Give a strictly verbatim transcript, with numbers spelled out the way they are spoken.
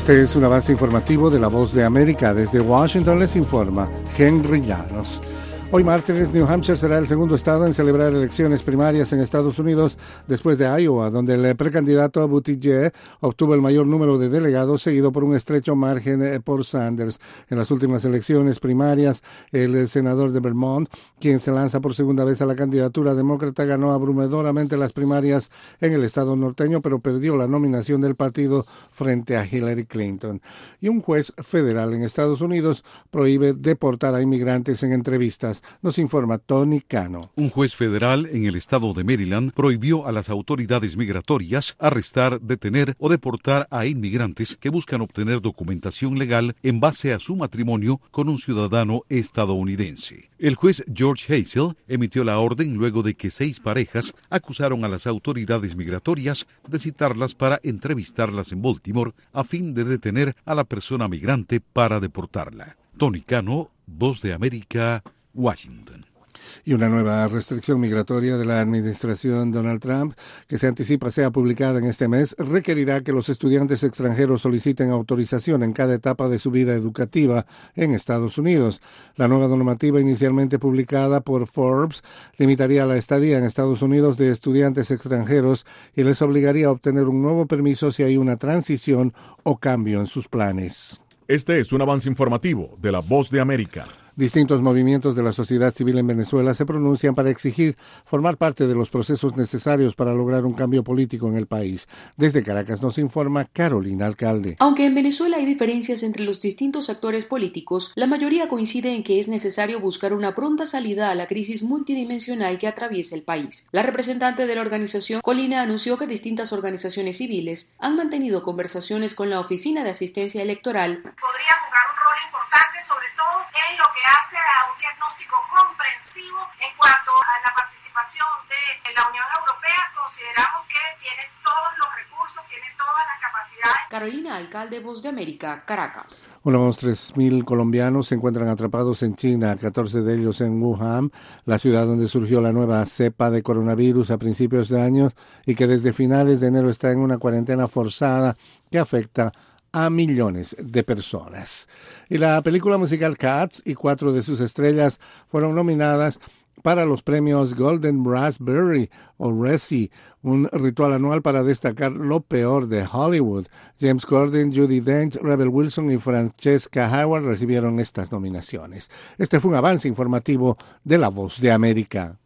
Este es un avance informativo de La Voz de América. Desde Washington les informa Henry Llanos. Hoy martes, New Hampshire será el segundo estado en celebrar elecciones primarias en Estados Unidos después de Iowa, donde el precandidato Buttigieg obtuvo el mayor número de delegados, seguido por un estrecho margen por Sanders. En las últimas elecciones primarias, el senador de Vermont, quien se lanza por segunda vez a la candidatura demócrata, ganó abrumadoramente las primarias en el estado norteño, pero perdió la nominación del partido frente a Hillary Clinton. Y un juez federal en Estados Unidos prohíbe deportar a inmigrantes en entrevistas. Nos informa Tony Cano. Un juez federal en el estado de Maryland prohibió a las autoridades migratorias arrestar, detener o deportar a inmigrantes que buscan obtener documentación legal en base a su matrimonio con un ciudadano estadounidense. El juez George Hazel emitió la orden luego de que seis parejas acusaron a las autoridades migratorias de citarlas para entrevistarlas en Baltimore a fin de detener a la persona migrante para deportarla. Tony Cano, Voz de América, Washington. Y una nueva restricción migratoria de la administración Donald Trump, que se anticipa sea publicada en este mes, requerirá que los estudiantes extranjeros soliciten autorización en cada etapa de su vida educativa en Estados Unidos. La nueva normativa, inicialmente publicada por Forbes, limitaría la estadía en Estados Unidos de estudiantes extranjeros y les obligaría a obtener un nuevo permiso si hay una transición o cambio en sus planes. Este es un avance informativo de La Voz de América. Distintos movimientos de la sociedad civil en Venezuela se pronuncian para exigir formar parte de los procesos necesarios para lograr un cambio político en el país. Desde Caracas nos informa Carolina Alcalde. Aunque en Venezuela hay diferencias entre los distintos actores políticos, la mayoría coincide en que es necesario buscar una pronta salida a la crisis multidimensional que atraviesa el país. La representante de la organización Colina anunció que distintas organizaciones civiles han mantenido conversaciones con la Oficina de Asistencia Electoral. Podría jugar un rol importante, sobre todo en lo que hace a un diagnóstico comprensivo en cuanto a la participación de la Unión Europea. Consideramos que tiene todos los recursos, tiene todas las capacidades. Carolina Alcalde, Voz de América, Caracas. Unos tres mil colombianos se encuentran atrapados en China, catorce de ellos en Wuhan, la ciudad donde surgió la nueva cepa de coronavirus a principios de año y que desde finales de enero está en una cuarentena forzada que afecta a millones de personas. Y la película musical Cats y cuatro de sus estrellas fueron nominadas para los premios Golden Raspberry o Razzie, un ritual anual para destacar lo peor de Hollywood. James Corden, Judi Dench, Rebel Wilson y Francesca Howard recibieron estas nominaciones. Este fue un avance informativo de La Voz de América.